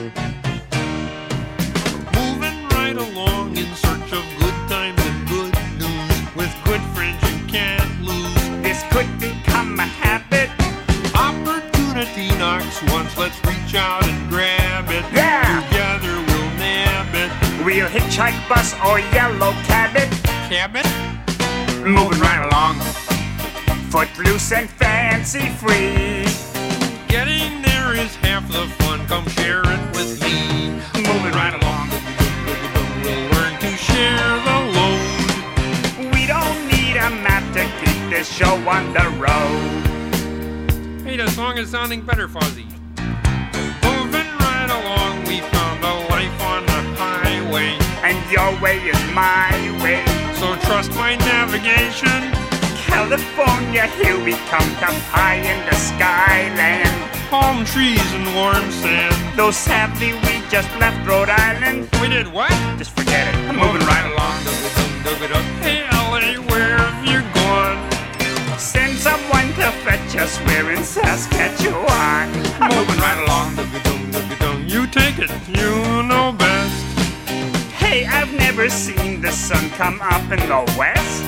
Moving right along in search of good times and good news. With good friends you can't lose. This could become a habit. Opportunity knocks once, let's reach out and grab it. Yeah. Together we'll nab it. We'll hitchhike, bus, or yellow cabin. Cabin? Moving right along. Footloose and fancy free. Getting there is half the fun, come share it with me. Moving right along. We'll learn to share the load. We don't need a map to keep this show on the road. Hey, the song is sounding better, Fozzie. Moving right along, we found a life on the highway. And your way is my way. So trust my navigation. California, here we come high in the skyland. Palm trees and warm sand. Though sadly we just left Rhode Island. We did what? Just forget it. I'm moving right along. Hey, LA, where have you gone? Send someone to fetch us. We're in Saskatchewan. I'm moving right along. You take it, you know best. Hey, I've never seen the sun come up in the west.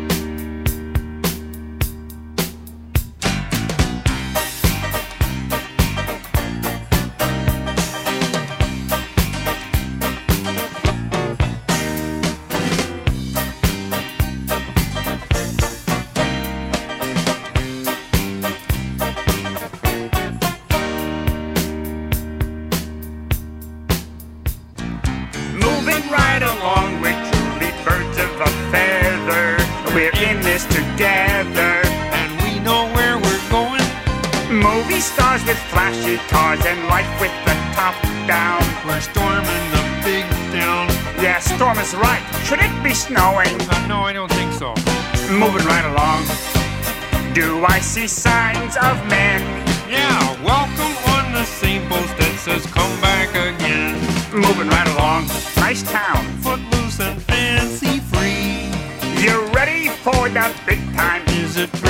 Right along, we're truly birds of a feather. We're in this together, and we know where we're going. Movie stars with flashy cars and life with the top down. We're storming the big town. Yeah, storm is right. Should it be snowing? No, I don't think so. Moving right along. Do I see signs of men? Yeah, welcome on the same post that says come back again. Moving right along. Nice town. Footloose and fancy free. You ready for the big time? Is it